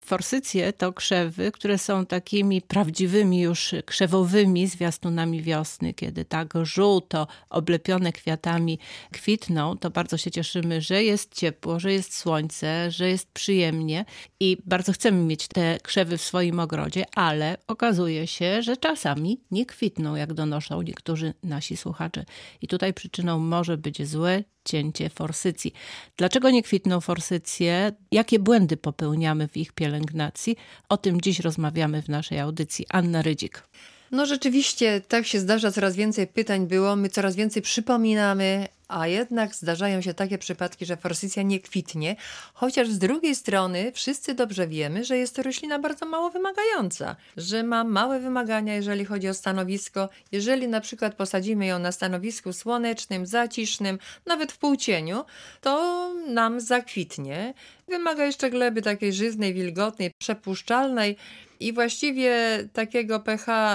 Forsycje to krzewy, które są takimi prawdziwymi już krzewowymi zwiastunami wiosny. Kiedy tak żółto oblepione kwiatami kwitną, to bardzo się cieszymy, że jest ciepło, że jest słońce, że jest przyjemnie i bardzo chcemy mieć te krzewy w swoim ogrodzie, ale okazuje się, że czasami nie kwitną, jak donoszą niektórzy nasi słuchacze. I tutaj przyczyną może być złe cięcie forsycji. Dlaczego nie kwitną forsycje? Jakie błędy popełniamy w ich pielęgnacji? O tym dziś rozmawiamy w naszej audycji. Anna Rydzik. No rzeczywiście tak się zdarza, coraz więcej pytań było, my coraz więcej przypominamy, a jednak zdarzają się takie przypadki, że forsycja nie kwitnie, chociaż z drugiej strony wszyscy dobrze wiemy, że jest to roślina bardzo mało wymagająca, że ma małe wymagania, jeżeli chodzi o stanowisko. Jeżeli na przykład posadzimy ją na stanowisku słonecznym, zacisznym, nawet w półcieniu, to nam zakwitnie. Wymaga jeszcze gleby takiej żyznej, wilgotnej, przepuszczalnej i właściwie takiego pH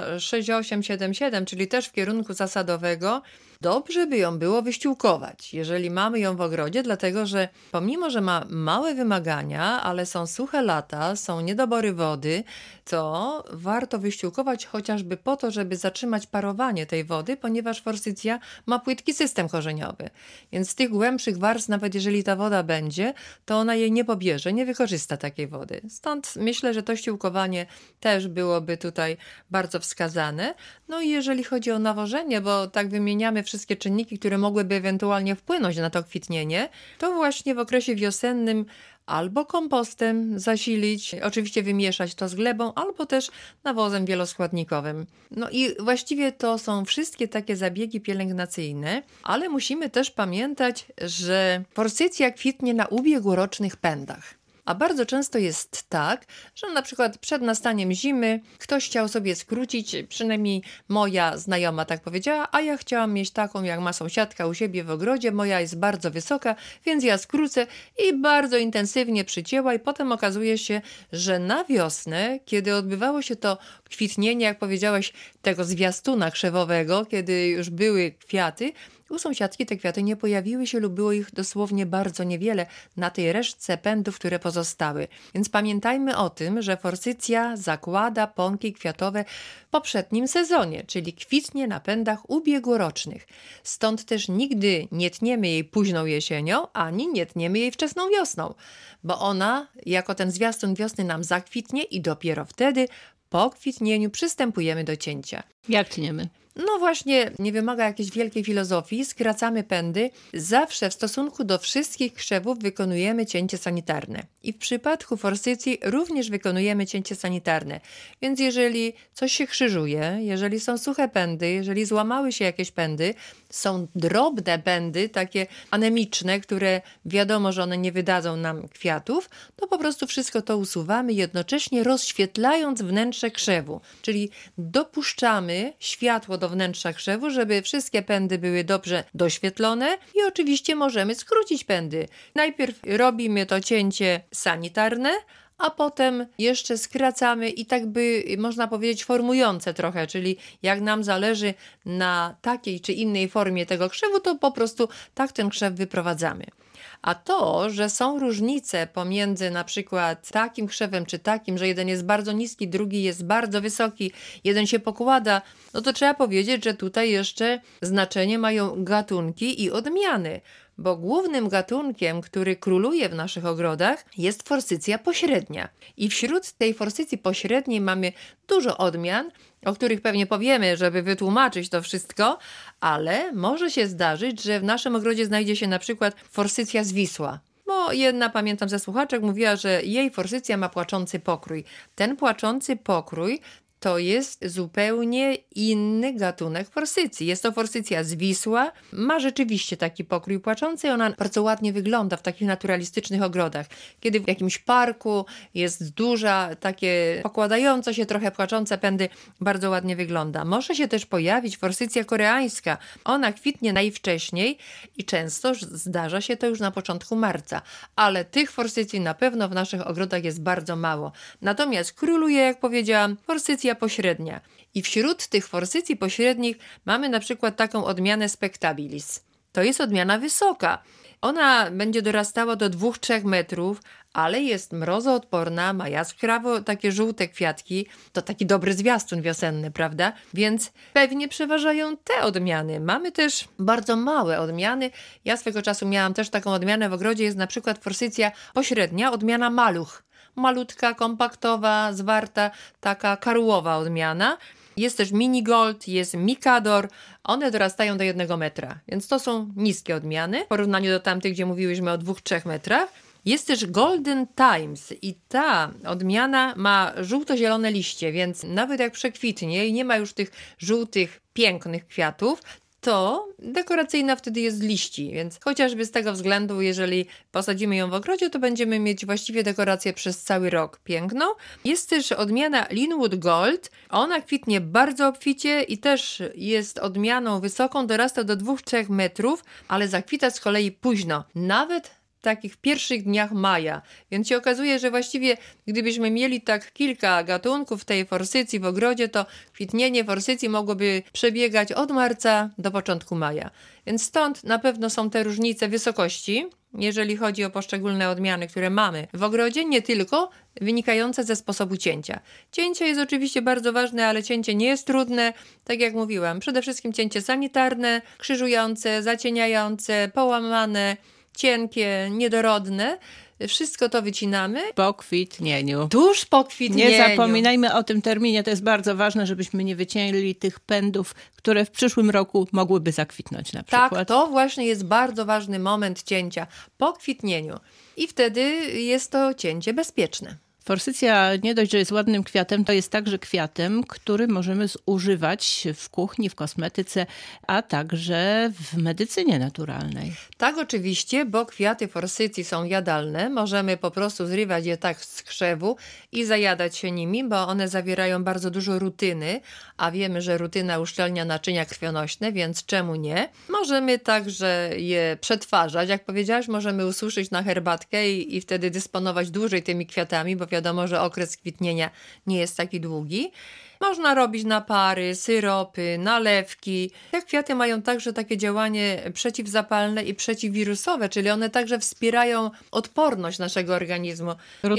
6,8-7,7, czyli też w kierunku zasadowego. Dobrze by ją było wyściółkować, jeżeli mamy ją w ogrodzie, dlatego że pomimo, że ma małe wymagania, ale są suche lata, są niedobory wody, to warto wyściółkować chociażby po to, żeby zatrzymać parowanie tej wody, ponieważ forsycja ma płytki system korzeniowy. Więc z tych głębszych warstw, nawet jeżeli ta woda będzie, to ona jej nie pobierze, nie wykorzysta takiej wody. Stąd myślę, że to ściółkowanie też byłoby tutaj bardzo wskazane. No i jeżeli chodzi o nawożenie, bo tak wymieniamy wszystkie czynniki, które mogłyby ewentualnie wpłynąć na to kwitnienie, to właśnie w okresie wiosennym albo kompostem zasilić, oczywiście wymieszać to z glebą, albo też nawozem wieloskładnikowym. No i właściwie to są wszystkie takie zabiegi pielęgnacyjne, ale musimy też pamiętać, że forsycja kwitnie na ubiegłorocznych pędach. A bardzo często jest tak, że na przykład przed nastaniem zimy ktoś chciał sobie skrócić, przynajmniej moja znajoma tak powiedziała, a ja chciałam mieć taką, jak ma sąsiadka u siebie w ogrodzie, moja jest bardzo wysoka, więc ja skrócę i bardzo intensywnie przycięła i potem okazuje się, że na wiosnę, kiedy odbywało się to kwitnienie, jak powiedziałaś, tego zwiastuna krzewowego, kiedy już były kwiaty, u sąsiadki te kwiaty nie pojawiły się lub było ich dosłownie bardzo niewiele na tej resztce pędów, które pozostały. Więc pamiętajmy o tym, że forsycja zakłada pąki kwiatowe w poprzednim sezonie, czyli kwitnie na pędach ubiegłorocznych. Stąd też nigdy nie tniemy jej późną jesienią, ani nie tniemy jej wczesną wiosną, bo ona jako ten zwiastun wiosny nam zakwitnie i dopiero wtedy po kwitnieniu przystępujemy do cięcia. Jak tniemy? No właśnie, nie wymaga jakiejś wielkiej filozofii, skracamy pędy. Zawsze w stosunku do wszystkich krzewów wykonujemy cięcie sanitarne. I w przypadku forsycji również wykonujemy cięcie sanitarne. Więc jeżeli coś się krzyżuje, jeżeli są suche pędy, jeżeli złamały się jakieś pędy, są drobne pędy, takie anemiczne, które wiadomo, że one nie wydadzą nam kwiatów, to po prostu wszystko to usuwamy, jednocześnie rozświetlając wnętrze krzewu. Czyli dopuszczamy światło do wnętrza krzewu, żeby wszystkie pędy były dobrze doświetlone i oczywiście możemy skrócić pędy. Najpierw robimy to cięcie sanitarne, a potem jeszcze skracamy i tak by można powiedzieć formujące trochę, czyli jak nam zależy na takiej czy innej formie tego krzewu, to po prostu tak ten krzew wyprowadzamy. A to, że są różnice pomiędzy na przykład takim krzewem czy takim, że jeden jest bardzo niski, drugi jest bardzo wysoki, jeden się pokłada, no to trzeba powiedzieć, że tutaj jeszcze znaczenie mają gatunki i odmiany. Bo głównym gatunkiem, który króluje w naszych ogrodach, jest forsycja pośrednia. I wśród tej forsycji pośredniej mamy dużo odmian, o których pewnie powiemy, żeby wytłumaczyć to wszystko, ale może się zdarzyć, że w naszym ogrodzie znajdzie się na przykład forsycja zwisła. Bo jedna, pamiętam ze słuchaczek, mówiła, że jej forsycja ma płaczący pokrój. Ten płaczący pokrój to jest zupełnie inny gatunek forsycji. Jest to forsycja zwisła, ma rzeczywiście taki pokrój płaczący i ona bardzo ładnie wygląda w takich naturalistycznych ogrodach. Kiedy w jakimś parku jest duża, takie pokładające się trochę płaczące pędy, bardzo ładnie wygląda. Może się też pojawić forsycja koreańska. Ona kwitnie najwcześniej i często zdarza się to już na początku marca. Ale tych forsycji na pewno w naszych ogrodach jest bardzo mało. Natomiast króluje, jak powiedziałam, forsycja pośrednia. I wśród tych forsycji pośrednich mamy na przykład taką odmianę spectabilis. To jest odmiana wysoka. Ona będzie dorastała do 2-3 metrów, ale jest mrozoodporna, ma jaskrawo takie żółte kwiatki. To taki dobry zwiastun wiosenny, prawda? Więc pewnie przeważają te odmiany. Mamy też bardzo małe odmiany. Ja swego czasu miałam też taką odmianę w ogrodzie. Jest na przykład forsycja pośrednia, odmiana maluch. Malutka, kompaktowa, zwarta, taka karłowa odmiana. Jest też mini gold, jest mikador. One dorastają do 1 metra, więc to są niskie odmiany w porównaniu do tamtych, gdzie mówiłyśmy o 2-3 metrach. Jest też Golden Times i ta odmiana ma żółto-zielone liście, więc nawet jak przekwitnie i nie ma już tych żółtych, pięknych kwiatów, to dekoracyjna wtedy jest z liści, więc chociażby z tego względu, jeżeli posadzimy ją w ogrodzie, to będziemy mieć właściwie dekorację przez cały rok piękną. Jest też odmiana Linwood Gold. Ona kwitnie bardzo obficie i też jest odmianą wysoką, dorasta do 2-3 metrów, ale zakwita z kolei późno, nawet w takich pierwszych dniach maja. Więc się okazuje, że właściwie gdybyśmy mieli tak kilka gatunków tej forsycji w ogrodzie, to kwitnienie forsycji mogłoby przebiegać od marca do początku maja. Więc stąd na pewno są te różnice wysokości, jeżeli chodzi o poszczególne odmiany, które mamy w ogrodzie, nie tylko wynikające ze sposobu cięcia. Cięcie jest oczywiście bardzo ważne, ale cięcie nie jest trudne. Tak jak mówiłam, przede wszystkim cięcie sanitarne, krzyżujące, zacieniające, połamane, cienkie, niedorodne. Wszystko to wycinamy. Po kwitnieniu. Tuż po kwitnieniu. Nie zapominajmy o tym terminie, to jest bardzo ważne, żebyśmy nie wycięli tych pędów, które w przyszłym roku mogłyby zakwitnąć na przykład. Tak, to właśnie jest bardzo ważny moment cięcia po kwitnieniu. I wtedy jest to cięcie bezpieczne. Forsycja nie dość, że jest ładnym kwiatem, to jest także kwiatem, który możemy zużywać w kuchni, w kosmetyce, a także w medycynie naturalnej. Tak, oczywiście, bo kwiaty forsycji są jadalne. Możemy po prostu zrywać je tak z krzewu i zajadać się nimi, bo one zawierają bardzo dużo rutyny, a wiemy, że rutyna uszczelnia naczynia krwionośne, więc czemu nie? Możemy także je przetwarzać. Jak powiedziałaś, możemy ususzyć na herbatkę i wtedy dysponować dłużej tymi kwiatami, bo wiadomo, że okres kwitnienia nie jest taki długi. Można robić napary, syropy, nalewki. Te kwiaty mają także takie działanie przeciwzapalne i przeciwwirusowe, czyli one także wspierają odporność naszego organizmu.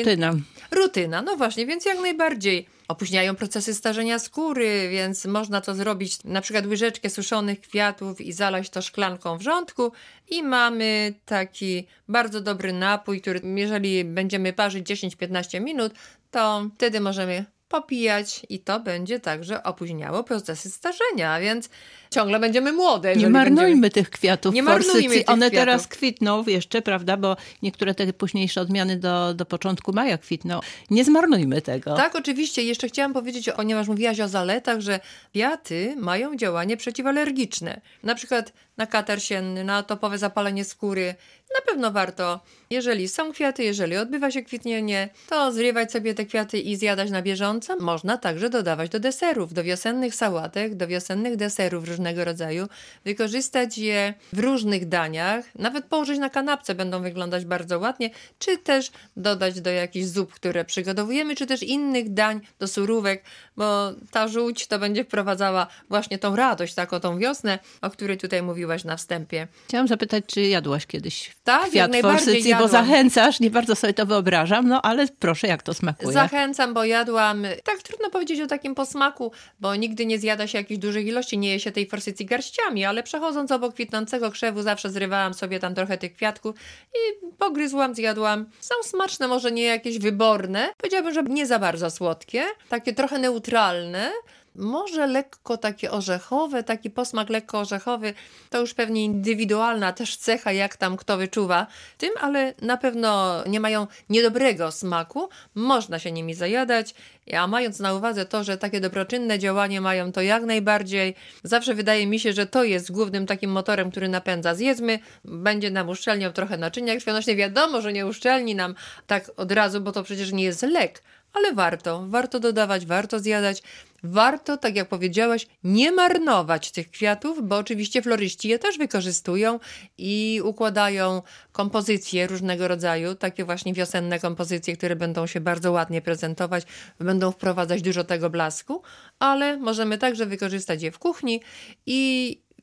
Rutyna, no właśnie, więc jak najbardziej. Opóźniają procesy starzenia skóry, więc można to zrobić, na przykład łyżeczkę suszonych kwiatów i zalać to szklanką wrzątku i mamy taki bardzo dobry napój, który jeżeli będziemy parzyć 10-15 minut, to wtedy możemy popijać i to będzie także opóźniało procesy starzenia, więc ciągle będziemy młode. Nie marnujmy tych kwiatów nie marnujmy forsycji. One kwiatów. teraz kwitną jeszcze, prawda, bo niektóre te późniejsze odmiany do początku maja kwitną. Nie zmarnujmy tego. Tak, oczywiście. Jeszcze chciałam powiedzieć, ponieważ mówiłaś o zaletach, że kwiaty mają działanie przeciwalergiczne. Na przykład na katar sienny, na atopowe zapalenie skóry. Na pewno warto, jeżeli są kwiaty, jeżeli odbywa się kwitnienie, to zrywać sobie te kwiaty i zjadać na bieżąco. Można także dodawać do deserów, do wiosennych sałatek, do wiosennych deserów różnego rodzaju. Wykorzystać je w różnych daniach, nawet położyć na kanapce, będą wyglądać bardzo ładnie, czy też dodać do jakichś zup, które przygotowujemy, czy też innych dań, do surówek, bo ta żółć to będzie wprowadzała właśnie tą radość, taką tą wiosnę, o której tutaj mówiłaś na wstępie. Chciałam zapytać, czy jadłaś kiedyś Tak, kwiat forsycji, bo zachęcasz, nie bardzo sobie to wyobrażam, no ale proszę, jak to smakuje. Zachęcam, bo jadłam, tak trudno powiedzieć o takim posmaku, bo nigdy nie zjada się jakichś dużych ilości, nie je się tej forsycji garściami, ale przechodząc obok kwitnącego krzewu zawsze zrywałam sobie tam trochę tych kwiatków i pogryzłam, zjadłam. Są smaczne, może nie jakieś wyborne, powiedziałabym, że nie za bardzo słodkie, takie trochę neutralne, może lekko takie orzechowe, taki posmak lekko orzechowy, to już pewnie indywidualna też cecha, jak tam kto wyczuwa tym, ale na pewno nie mają niedobrego smaku, można się nimi zajadać, a mając na uwadze to, że takie dobroczynne działanie mają, to jak najbardziej, zawsze wydaje mi się, że to jest głównym takim motorem, który napędza. Zjedzmy, będzie nam uszczelniał trochę naczynia krwionośne, wiadomo, że nie uszczelni nam tak od razu, bo to przecież nie jest lek, ale warto dodawać, warto zjadać, warto, tak jak powiedziałaś, nie marnować tych kwiatów, bo oczywiście floryści je też wykorzystują i układają kompozycje różnego rodzaju, takie właśnie wiosenne kompozycje, które będą się bardzo ładnie prezentować, będą wprowadzać dużo tego blasku, ale możemy także wykorzystać je w kuchni i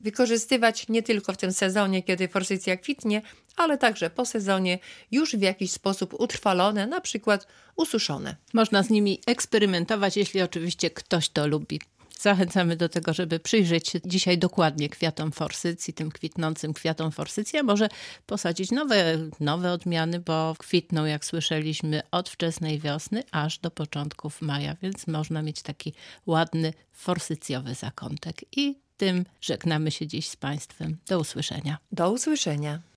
wykorzystywać nie tylko w tym sezonie, kiedy forsycja kwitnie, ale także po sezonie już w jakiś sposób utrwalone, na przykład ususzone. Można z nimi eksperymentować, jeśli oczywiście ktoś to lubi. Zachęcamy do tego, żeby przyjrzeć się dzisiaj dokładnie kwiatom forsycji, tym kwitnącym kwiatom forsycji, a może posadzić nowe odmiany, bo kwitną, jak słyszeliśmy, od wczesnej wiosny aż do początków maja, więc można mieć taki ładny forsycjowy zakątek. I tym żegnamy się dziś z Państwem. Do usłyszenia. Do usłyszenia.